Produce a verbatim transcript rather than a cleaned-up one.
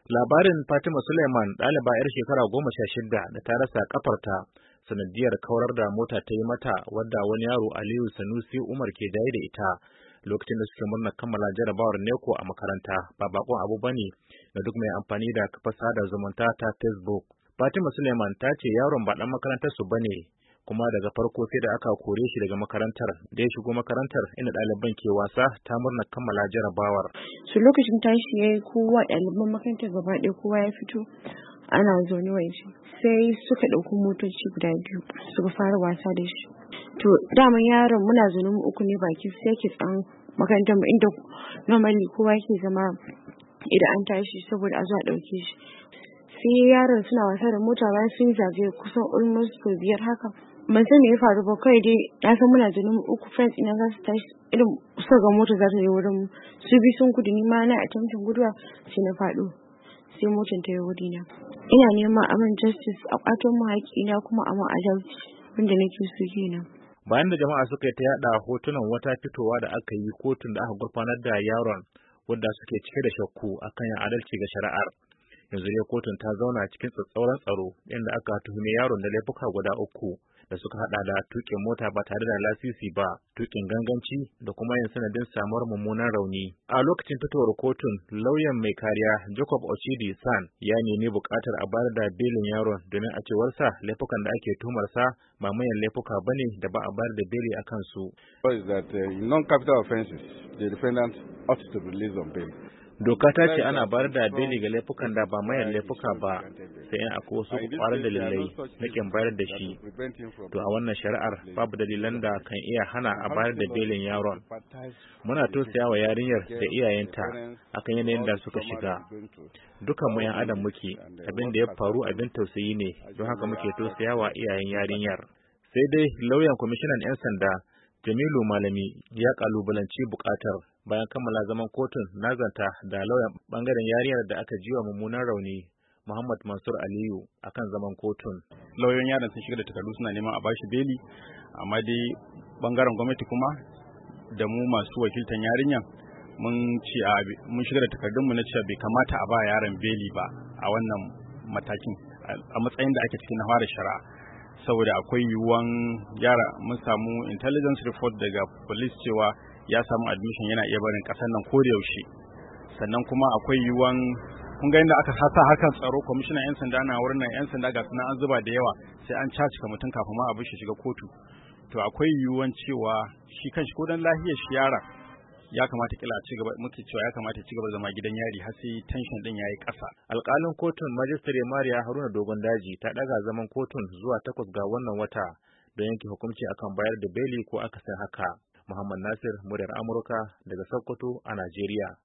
Labarin Fatima Suleiman, ɗaliba 'yar shekara goma sha shida da ta rasa kafarta sanadiyar kawar da mota ta yi mata wadda wani yaro Aliyu Sanusi Umar ke jaye da ita lokacin da suke murnar kammala jarabawar NECO a makaranta ba bakon abu bane da duk mai amfani da kafar sada zumunta ta Facebook. Fatima Suleiman ta ce yaron ba ɗan makarantar su bane kuma daga farko sai da aka kore shi daga makarantar da ya shigo makarantar inda ɗaliban ke wasa ta murna kammala jarabawar. Su lokacin tashi ya yi kowa ɗaliban makarantar gaba ɗaya kowa ya fito ana zaune waje sai suka ɗauki motoci guda biyu suka fara wasa da shi. To daman yaron muna zaune mu uku ne baki sai ke tsan makarantar mu inda normally kowa yake zama idan an tashi saboda a zo a ɗauke shi. Sai yaron suna wasa da mota bayan sun zagaye kusan almost sau biyar haka. Ban san me ya faru ba kai dai na san muna zaune mu uku friends ina za su tashi irin suka ga mota za ta yi wurin mu su bi sun gudu ni ma na attempting guduwa sai na faɗo sai motar ta yi wuri na. Ina neman aman justice a ƙwato mu haƙƙina kuma aman adalci wanda nake so kenan. Bayan da jama'a suka yi ta yada hotunan wata fitowa da aka yi kotun da aka gurfanar da yaron wanda suke cike da shakku akan yin adalci ga shari'ar. Yanzu dai kotun ta zauna cikin tsatsauran tsaro inda aka tuhumi yaron da laifuka guda uku da suka hada da tuƙin mota ba tare da lasisi ba, tuƙin ganganci da kuma yin sanadin samuwar mummunan rauni. A lokacin fitowar kotun, lauyan mai kariya Jacob Ochidi San ya nemi buƙatar a bayar da belin yaron domin a cewarsa laifukan da ake tuhumarsa ba manyan laifuka bane da ba a bayar da beli a kansu. Non-capital offenses, the defendant ought to be released on bail. Doka ta ce ana bayar da beli ga laifukan da ba mayan laifuka ba sai in akwai wasu kwarar dalilai na kin bayar da shi. To a wannan shari'ar babu dalilan da kan iya hana a bayar da belin yaron. Muna tausaya wa yarinyar da iyayenta akan yanayin da suka shiga. Dukan mu 'yan adam muke, abin da ya faru abin tausayi ne, don haka muke tausaya wa iyayen yarinyar. Sai dai lauyan kwamishinan 'yan sanda Jamilu Malami ya kalubalanci bukatar bayan kammala zaman kotun nazanta da lauyan bangaren yariyar da aka jiwa mummunan rauni Muhammad Mansur Aliyu akan zaman kotun. Lauyoyin yaron sun shiga da takardu suna neman a bashi beli, amma dai bangaren gwamnati kuma da mu masu wakiltan yarinyar mun ci a mun shiga da takardunmu na cewa bai kamata a ba yaron beli ba a wannan matakin a matsayin da ake cikin na fara shari'a. Saboda akwai yiwuwan yara mun samu intelligence report daga police cewa ya samu admission yana iya barin kasar nan ko da yaushe, sannan kuma akwai yiwuwan kun ga inda aka sasa hakan tsaro kwamishinan yan sanda na wurin nan yan sanda ga suna an zuba da yawa sai an caci ka mutum kafin ma a shi shiga kotu. To akwai yiwuwan cewa shi kanshi ko dan lafiyar shi yara ya kamata kila a ci gaba muke cewa ya kamata ci gaba zama gidan yari har sai tension din yayi ƙasa. Alƙalin kotun Majistare Mariya Haruna Dogon Daji ta daga zaman kotun zuwa takwas ga wannan wata don yanke hukunci akan bayar da beli ko akasin haka. Muhammad Nasir, muryar Amurka daga Sokoto a Najeriya.